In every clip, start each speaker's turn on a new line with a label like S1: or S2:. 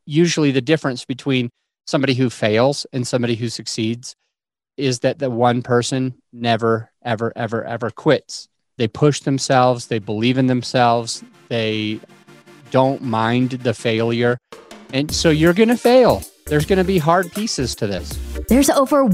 S1: usually the difference between somebody who fails and somebody who succeeds is that the one person never, ever, ever, ever quits. They push themselves. They believe in themselves. They don't mind the failure. And so you're going to fail. There's going to be hard pieces to this.
S2: There's over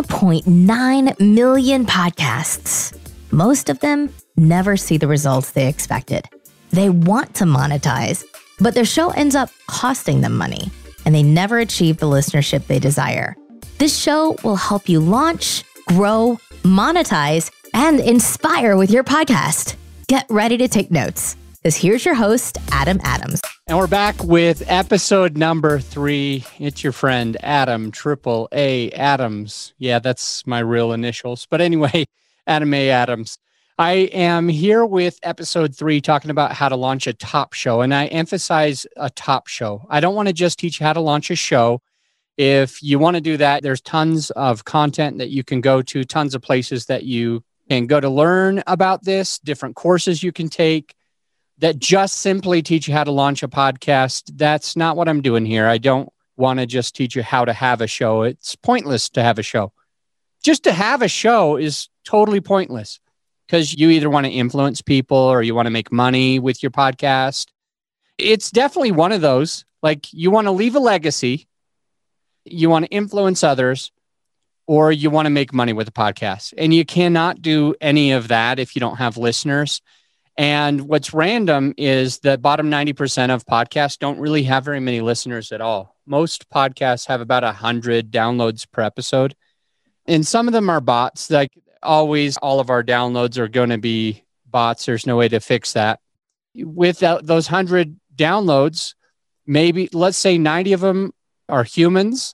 S2: 1.9 million podcasts. Most of them never see the results they expected. They want to monetize, but their show ends up costing them money, and they never achieve the listenership they desire. This show will help you launch, grow, monetize, and inspire with your podcast. Get ready to take notes, because here's your host, Adam Adams.
S1: And we're back with episode number 3. It's your friend, Adam, Triple A Adams. Yeah, that's my real initials. But anyway, Adam A. Adams. I am here with episode 3 talking about how to launch a top show. And I emphasize a top show. I don't want to just teach you how to launch a show. If you want to do that, there's tons of content that you can go to, tons of places that you can go to learn about this, different courses you can take that just simply teach you how to launch a podcast. That's not what I'm doing here. I don't want to just teach you how to have a show. It's pointless to have a show. Just to have a show is totally pointless because you either want to influence people or you want to make money with your podcast. It's definitely one of those. Like you want to leave a legacy, you want to influence others, or you want to make money with a podcast. And you cannot do any of that if you don't have listeners. And what's random is the bottom 90% of podcasts don't really have very many listeners at all. Most podcasts have about 100 downloads per episode. And some of them are bots. Like always, all of our downloads are going to be bots. There's no way to fix that. With those 100 downloads, maybe let's say 90 of them are humans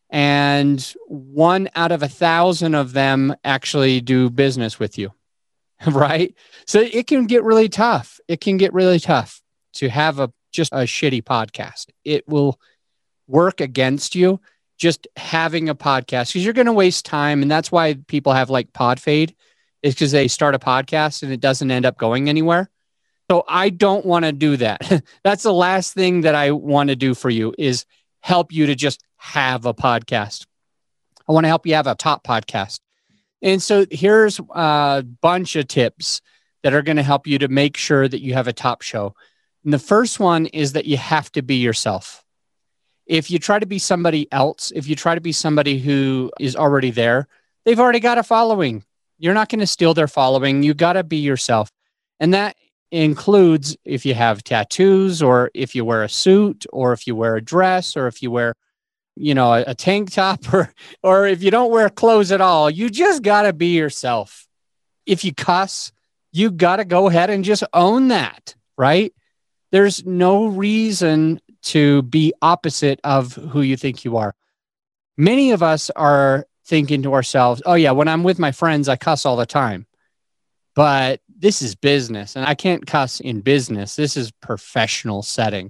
S1: and 1 out of 1,000 of them actually do business with you. Right? So it can get really tough. It can get really tough to have just a shitty podcast. It will work against you just having a podcast because you're going to waste time. And that's why people have like pod fade is because they start a podcast and it doesn't end up going anywhere. So I don't want to do that. That's the last thing that I want to do for you is help you to just have a podcast. I want to help you have a top podcast. And so here's a bunch of tips that are going to help you to make sure that you have a top show. And the first one is that you have to be yourself. If you try to be somebody else, if you try to be somebody who is already there, they've already got a following. You're not going to steal their following. You got to be yourself. And that includes if you have tattoos or if you wear a suit or if you wear a dress or if you wear a tank top or if you don't wear clothes at all, you just got to be yourself. If you cuss, you got to go ahead and just own that, right? There's no reason to be opposite of who you think you are. Many of us are thinking to ourselves, oh yeah, when I'm with my friends, I cuss all the time. But this is business and I can't cuss in business. This is professional setting.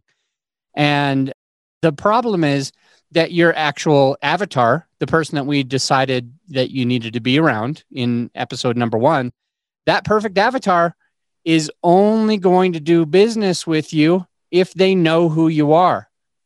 S1: And the problem is that your actual avatar, the person that we decided that you needed to be around in episode number 1, that perfect avatar is only going to do business with you if they know who you are.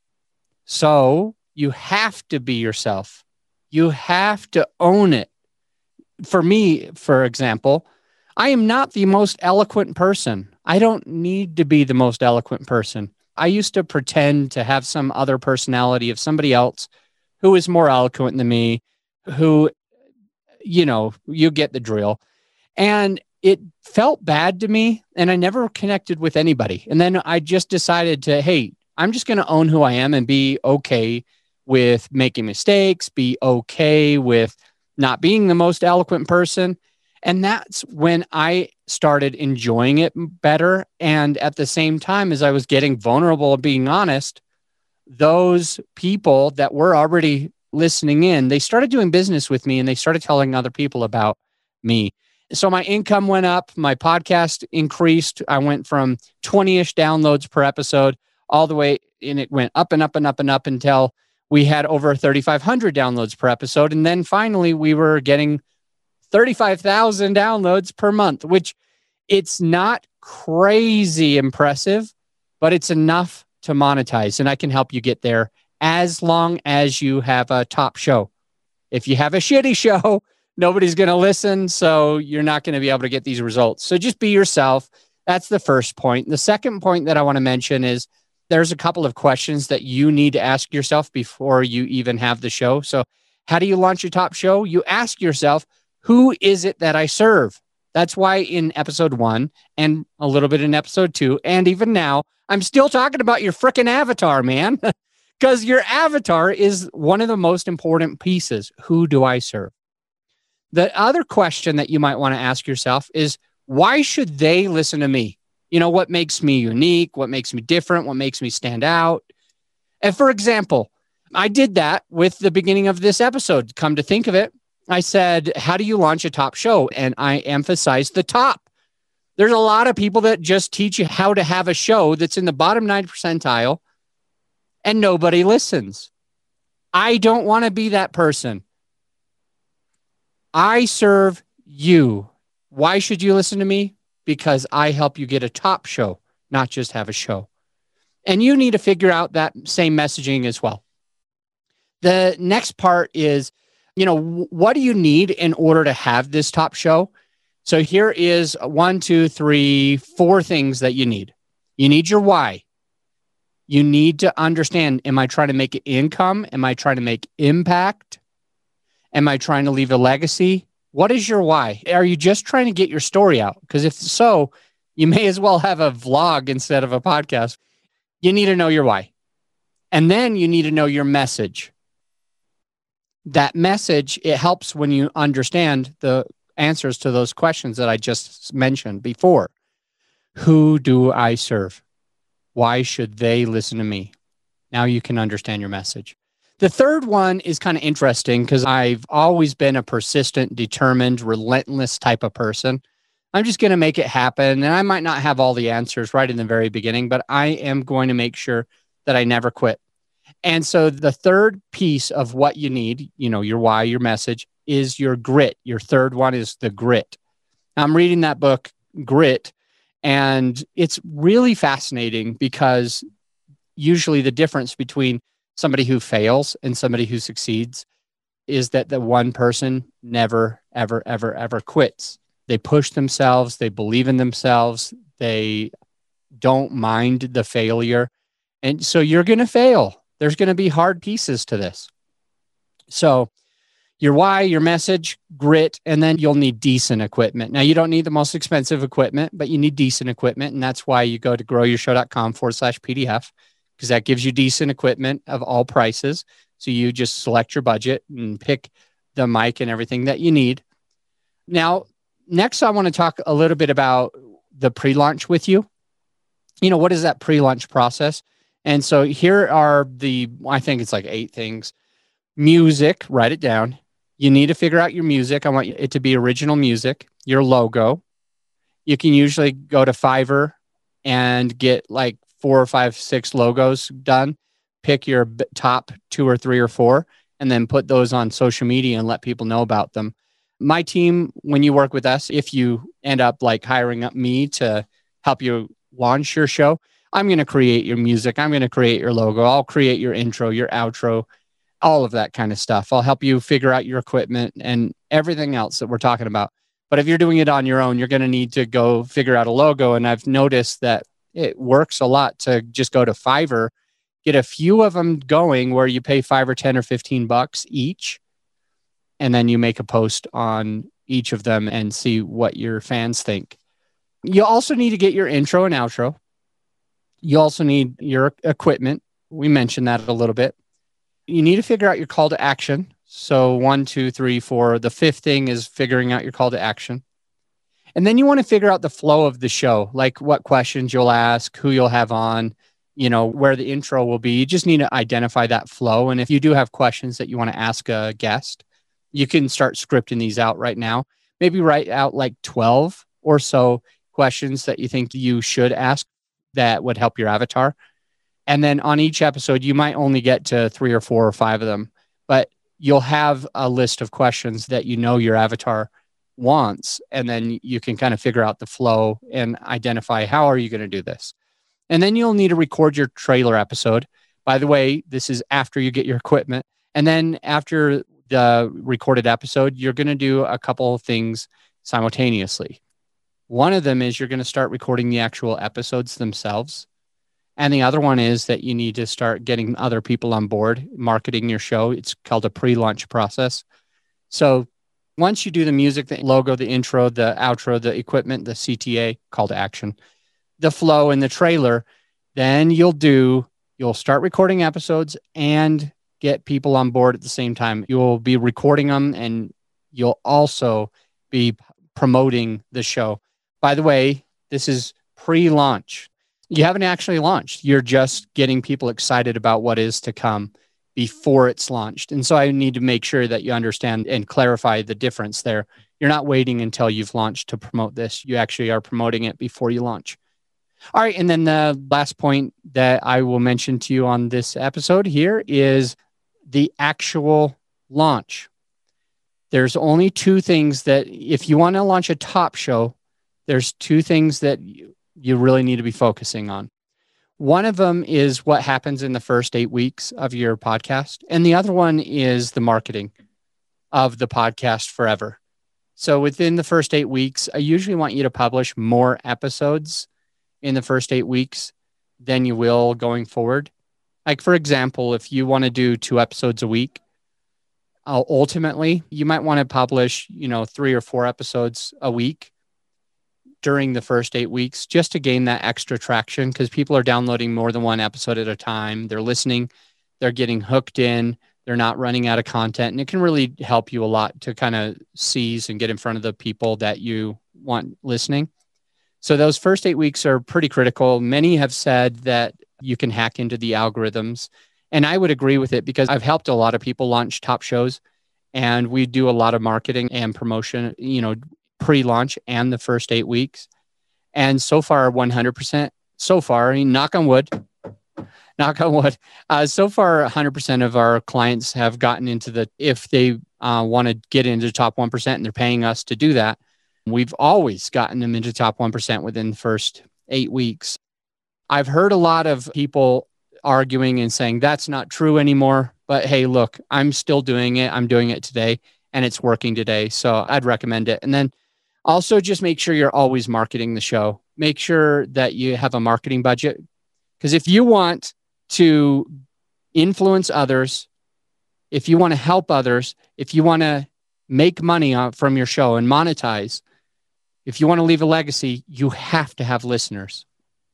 S1: So you have to be yourself. You have to own it. For me, for example, I am not the most eloquent person. I don't need to be the most eloquent person. I used to pretend to have some other personality of somebody else who is more eloquent than me, who, you get the drill. And it felt bad to me and I never connected with anybody. And then I just decided hey, I'm just going to own who I am and be okay with making mistakes, be okay with not being the most eloquent person. And that's when I started enjoying it better. And at the same time, as I was getting vulnerable and being honest, those people that were already listening in, they started doing business with me and they started telling other people about me. So my income went up, my podcast increased. I went from 20-ish downloads per episode all the way, and it went up and up and up and up until we had over 3,500 downloads per episode. And then finally we were getting 35,000 downloads per month, which it's not crazy impressive, but it's enough to monetize, and I can help you get there as long as you have a top show. If you have a shitty show, nobody's going to listen, so you're not going to be able to get these results. So just be yourself. That's the first point. The second point that I want to mention is there's a couple of questions that you need to ask yourself before you even have the show. So how do you launch your top show? You ask yourself, who is it that I serve? That's why in episode 1 and a little bit in episode 2, and even now, I'm still talking about your freaking avatar, man. Because your avatar is one of the most important pieces. Who do I serve? The other question that you might want to ask yourself is, why should they listen to me? You know, what makes me unique? What makes me different? What makes me stand out? And for example, I did that with the beginning of this episode. Come to think of it, I said, how do you launch a top show? And I emphasized the top. There's a lot of people that just teach you how to have a show that's in the bottom 9 percentile and nobody listens. I don't want to be that person. I serve you. Why should you listen to me? Because I help you get a top show, not just have a show. And you need to figure out that same messaging as well. The next part is, what do you need in order to have this top show? So here is 1, 2, 3, 4 things that you need. You need your why. You need to understand, am I trying to make income? Am I trying to make impact? Am I trying to leave a legacy? What is your why? Are you just trying to get your story out? Because if so, you may as well have a vlog instead of a podcast. You need to know your why. And then you need to know your message. That message, it helps when you understand the answers to those questions that I just mentioned before. Who do I serve? Why should they listen to me? Now you can understand your message. The third one is kind of interesting because I've always been a persistent, determined, relentless type of person. I'm just going to make it happen. And I might not have all the answers right in the very beginning, but I am going to make sure that I never quit. And so the third piece of what you need, your why, your message, is your grit. Your third one is the grit. I'm reading that book, Grit, and it's really fascinating because usually the difference between somebody who fails and somebody who succeeds is that the one person never, ever, ever, ever quits. They push themselves. They believe in themselves. They don't mind the failure. And so you're going to fail. There's going to be hard pieces to this. So your why, your message, grit, and then you'll need decent equipment. Now, you don't need the most expensive equipment, but you need decent equipment. And that's why you go to growyourshow.com/PDF, because that gives you decent equipment of all prices. So you just select your budget and pick the mic and everything that you need. Now, next, I want to talk a little bit about the pre-launch with you. What is that pre-launch process? And so here are I think it's like 8 things. Music, write it down. You need to figure out your music. I want it to be original music. Your logo. You can usually go to Fiverr and get like 4 or 5, 6 logos done. Pick your top 2 or 3 or 4, and then put those on social media and let people know about them. My team, when you work with us, if you end up like hiring up me to help you launch your show, I'm going to create your music. I'm going to create your logo. I'll create your intro, your outro, all of that kind of stuff. I'll help you figure out your equipment and everything else that we're talking about. But if you're doing it on your own, you're going to need to go figure out a logo. And I've noticed that it works a lot to just go to Fiverr, get a few of them going where you pay $5 or $10 or $15 each. And then you make a post on each of them and see what your fans think. You also need to get your intro and outro. You also need your equipment. We mentioned that a little bit. You need to figure out your call to action. So 1, 2, 3, 4. The 5th thing is figuring out your call to action. And then you want to figure out the flow of the show, like what questions you'll ask, who you'll have on, where the intro will be. You just need to identify that flow. And if you do have questions that you want to ask a guest, you can start scripting these out right now. Maybe write out like 12 or so questions that you think you should ask that would help your avatar. And then on each episode, you might only get to 3 or 4 or 5 of them, but you'll have a list of questions that your avatar wants. And then you can kind of figure out the flow and identify how are you going to do this. And then you'll need to record your trailer episode. By the way, this is after you get your equipment. And then after the recorded episode, you're going to do a couple of things simultaneously. One of them is you're going to start recording the actual episodes themselves. And the other one is that you need to start getting other people on board, marketing your show. It's called a pre-launch process. So once you do the music, the logo, the intro, the outro, the equipment, the CTA, call to action, the flow and the trailer, then you'll start recording episodes and get people on board at the same time. You'll be recording them and you'll also be promoting the show. By the way, this is pre-launch. You haven't actually launched. You're just getting people excited about what is to come before it's launched. And so I need to make sure that you understand and clarify the difference there. You're not waiting until you've launched to promote this. You actually are promoting it before you launch. All right. And then the last point that I will mention to you on this episode here is the actual launch. There's only two things that, if you want to launch a top show, there's two things that you really need to be focusing on. One of them is what happens in the first 8 weeks of your podcast. And the other one is the marketing of the podcast forever. So within the first 8 weeks, I usually want you to publish more episodes in the first 8 weeks than you will going forward. Like, for example, if you want to do 2 episodes a week, ultimately, you might want to publish, 3 or 4 episodes a week during the first 8 weeks, just to gain that extra traction, because people are downloading more than one episode at a time. They're listening, they're getting hooked in, they're not running out of content. And it can really help you a lot to kind of seize and get in front of the people that you want listening. So those first 8 weeks are pretty critical. Many have said that you can hack into the algorithms. And I would agree with it, because I've helped a lot of people launch top shows, and we do a lot of marketing and promotion, pre-launch and the first 8 weeks. And so far, 100%, so far, knock on wood, so far, 100% of our clients have gotten into if they want to get into the top 1% and they're paying us to do that, we've always gotten them into top 1% within the first 8 weeks. I've heard a lot of people arguing and saying that's not true anymore. But hey, look, I'm still doing it. I'm doing it today and it's working today. So I'd recommend it. And then also just make sure you're always marketing the show. Make sure that you have a marketing budget. Because if you want to influence others, if you want to help others, if you want to make money from your show and monetize, if you want to leave a legacy, you have to have listeners.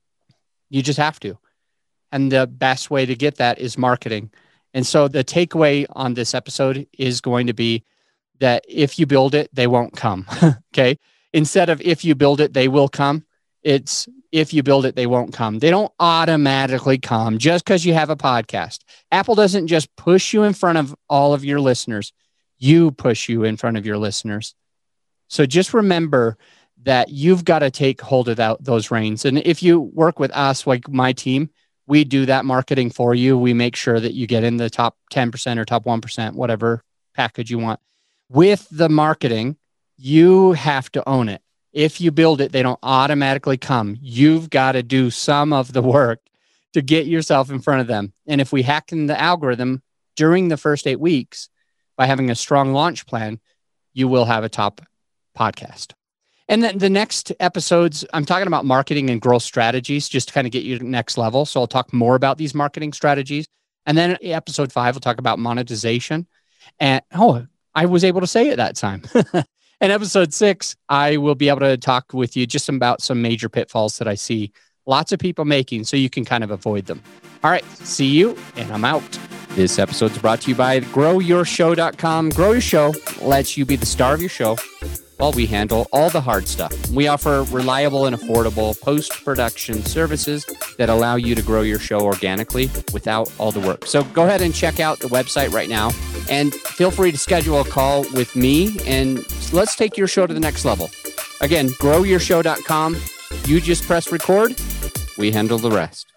S1: You just have to. And the best way to get that is marketing. And so the takeaway on this episode is going to be that if you build it, they won't come. Okay. Instead of if you build it, they will come. It's if you build it, they won't come. They don't automatically come just because you have a podcast. Apple doesn't just push you in front of all of your listeners. You push you in front of your listeners. So just remember that you've got to take hold of those reins. And if you work with us, like my team, we do that marketing for you. We make sure that you get in the top 10% or top 1%, whatever package you want. With the marketing, you have to own it. If you build it, they don't automatically come. You've got to do some of the work to get yourself in front of them. And if we hack in the algorithm during the first 8 weeks by having a strong launch plan, you will have a top podcast. And then the next episodes, I'm talking about marketing and growth strategies, just to kind of get you to the next level. So I'll talk more about these marketing strategies. And then episode 5, we'll talk about monetization. And I was able to say it that time. And episode 6, I will be able to talk with you just about some major pitfalls that I see lots of people making, so you can kind of avoid them. All right, see you, and I'm out. This episode is brought to you by GrowYourShow.com. Grow Your Show lets you be the star of your show while we handle all the hard stuff. We offer reliable and affordable post-production services that allow you to grow your show organically without all the work. So go ahead and check out the website right now, and feel free to schedule a call with me, and let's take your show to the next level. Again, GrowYourShow.com. You just press record. We handle the rest.